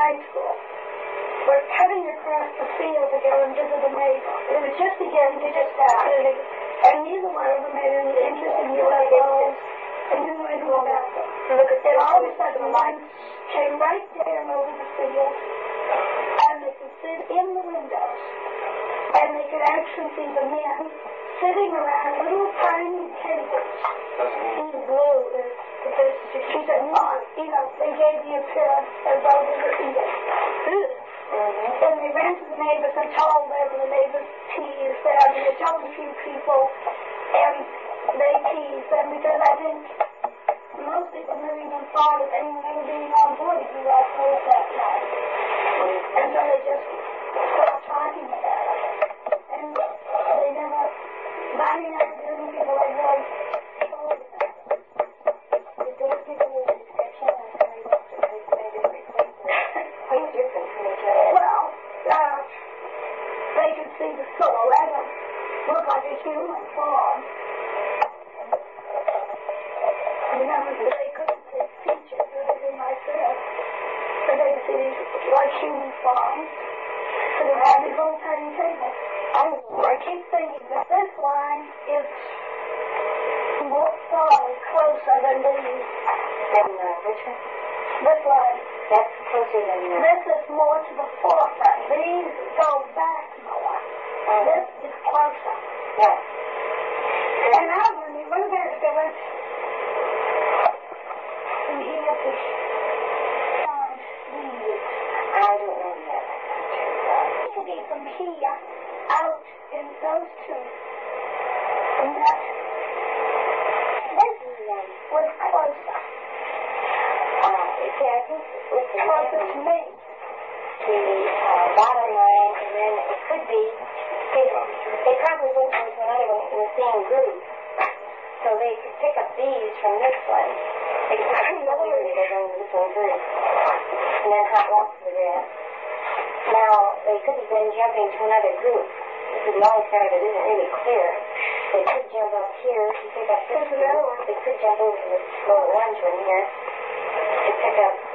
high school, were cutting across the field to go and visit a neighbor. It was just beginning to get started, and neither one of them had any interest in UFOs and knew anything about them. And all of a sudden, the lights came right down over the field, and they could sit in the windows, and they could actually see the men sitting around little tiny tables. In blue, she said, they gave the appearance as though they were eating. And they ran to the neighbors and told them, and the neighbors teased them, and they told a few people, and they teased them because I think most people never even thought of anyone ever being on board a UFO at that time. And so they just stopped talking about it. And they never, 99% of people I know told about it. Did those people with a description of how they looked at those quite different from each other? Well, they could see the silhouette of looked like a human form. Remember, they couldn't see features other than myself. So they could see these like human forms. So they had these little tiny tables. I keep thinking that this line is more closer than these. Which one? This line. That's closer than that. This is more to the forefront. These go back more. This is closer. Yes. And I was wondering, what about if there was from here to I don't know yet. It could be from here out in those two. And that this was closer. See, I think it's closer to me. The bottom line, and then it could be, they probably went into another one in the same group. So they could pick up these from this one. They could pick up the other one, they're going to this one group. And then hot walk to the rest. Now, they could have been jumping to another group. This is the only side that isn't really clear. They could jump up here to pick up this one. They could jump over to this little orange one here to pick up